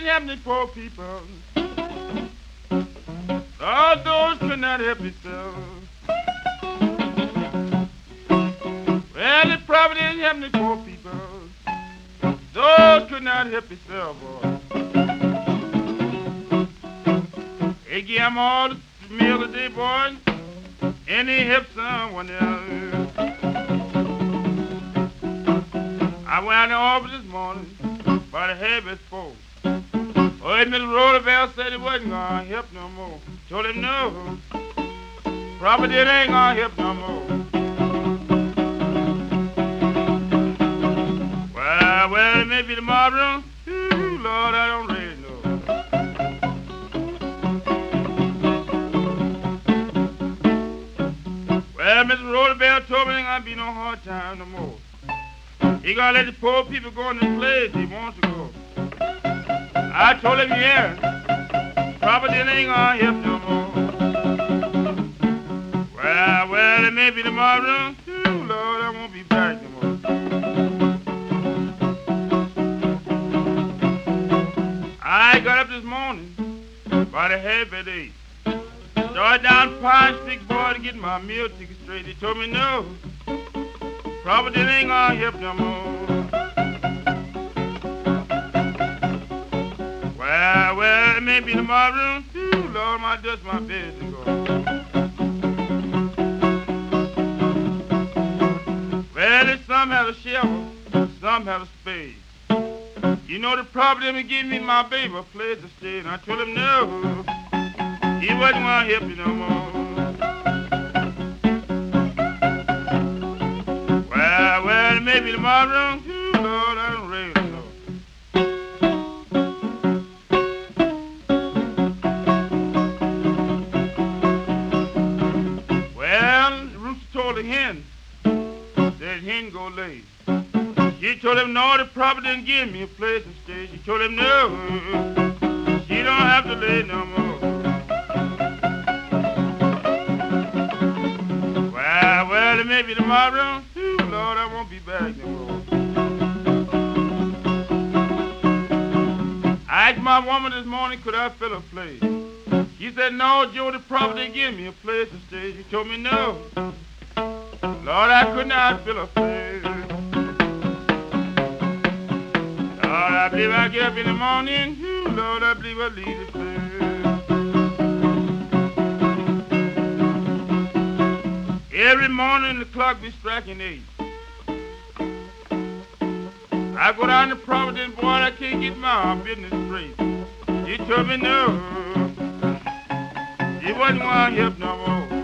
help the poor people. All those could not help themselves. Well, the providence help the poor people. Those could not help themselves, boy. They give them all the meal today, boy, and they help someone else. I went out in the office this morning by the habit folk. Oh, Mr. Roosevelt said he wasn't gonna help no more. Told him no, probably it ain't gonna help no more. Well, it may be tomorrow. Ooh, Lord, I don't really know. Well, Mr. Roosevelt told me there ain't gonna be no hard time no more. He gonna let the poor people go in the place he wants to go. I told him, yeah, probably it ain't gonna help no more. Well, it may be tomorrow. Ooh, Lord, I won't be back no more. I got up this morning by the half at 8. Started down Pine Street, boy, to get my meal ticket straight. He told me no, probably it ain't gonna help no more. Well, it may be tomorrow. Ooh, Lord, my dust my bed to go. Well, there's some have a shovel, some have a spade. You know the problem he gave me my baby a place to stay, and I told him no, he wasn't gonna help me no more. Well, it may be tomorrow. Ooh, Lord, I don't really know. Well, the rooster told the hen that hen go lay. She told him no, the property didn't give me a place to stay. She told him no, she don't have to lay no more. Well, it may be tomorrow. Ooh, Lord, I won't be back no more. I asked my woman this morning, could I fill a place? She said, no, Joe, the property didn't give me a place to stay. She told me no, Lord, I could not fill a place. Lord, I believe I get up in the morning. Ooh, Lord, I believe I leave the place. Every morning the clock be striking 8. I go down to Providence, boy, I can't get my business straight. He told me no, he wasn't gonna help no more.